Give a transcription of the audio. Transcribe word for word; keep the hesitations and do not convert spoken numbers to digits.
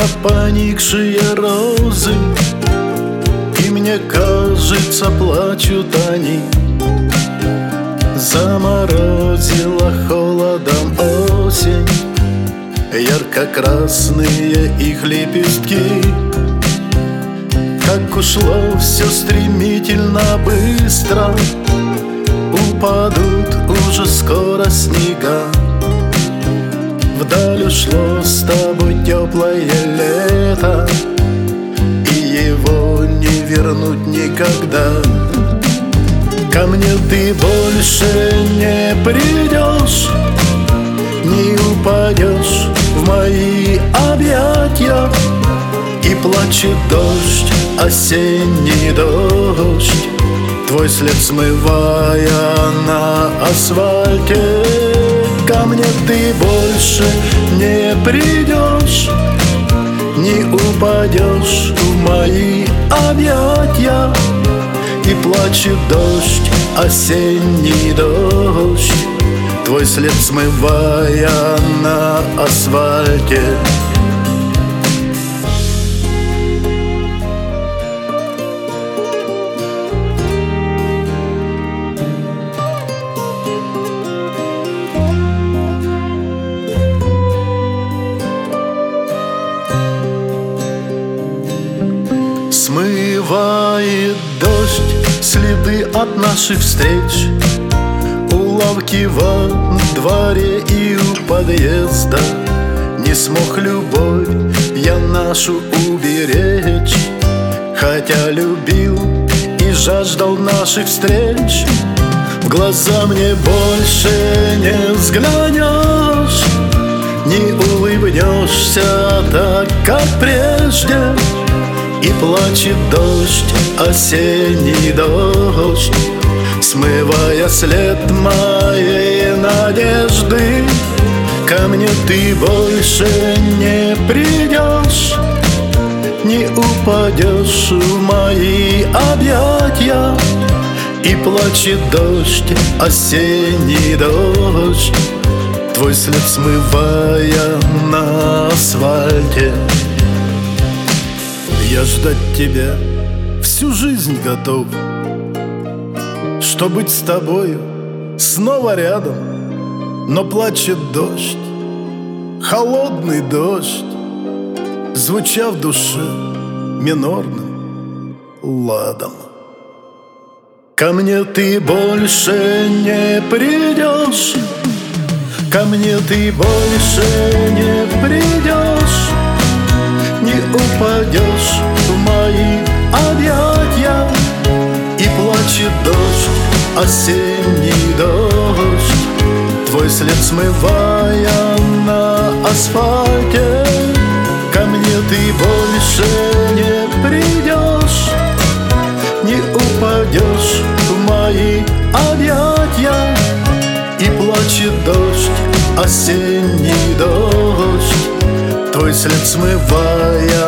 будто поникшие розы, и мне кажется, плачут они. Заморозила холодом осень, ярко-красные их лепестки. Как ушло все стремительно быстро, упадут уже скоро снега. Вдаль ушло с тобой теплое лето, и его не вернуть никогда. Ко мне ты больше не придешь, не упадешь в мои объятия. И плачет дождь, осенний дождь, твой след смывая на асфальте. Ко мне ты больше не придешь, не упадешь в мои объятия. И плачет дождь, осенний дождь, твой след смывая на асфальте. Смывает дождь следы от наших встреч, у лавки во дворе и у подъезда. Не смог любовь я нашу уберечь, хотя любил и жаждал наших встреч. В глаза мне больше не взглянешь, не улыбнешься так, как прежде. И плачет дождь, осенний дождь, смывая след моей надежды. Ко мне ты больше не придешь, не упадешь в мои объятия. И плачет дождь, осенний дождь, твой след смывая на асфальте. Я ждать тебя всю жизнь готов, чтоб быть с тобою снова рядом. Но плачет дождь, холодный дождь, звуча в душе минорным ладом. Ко мне ты больше не придешь, ко мне ты больше не придешь, не упадешь в мои объятия. И плачет дождь, осенний дождь, твой след смывая на асфальте. Ко мне ты больше не придешь, не упадешь в мои объятия. И плачет дождь, осенний дождь, твой след смывая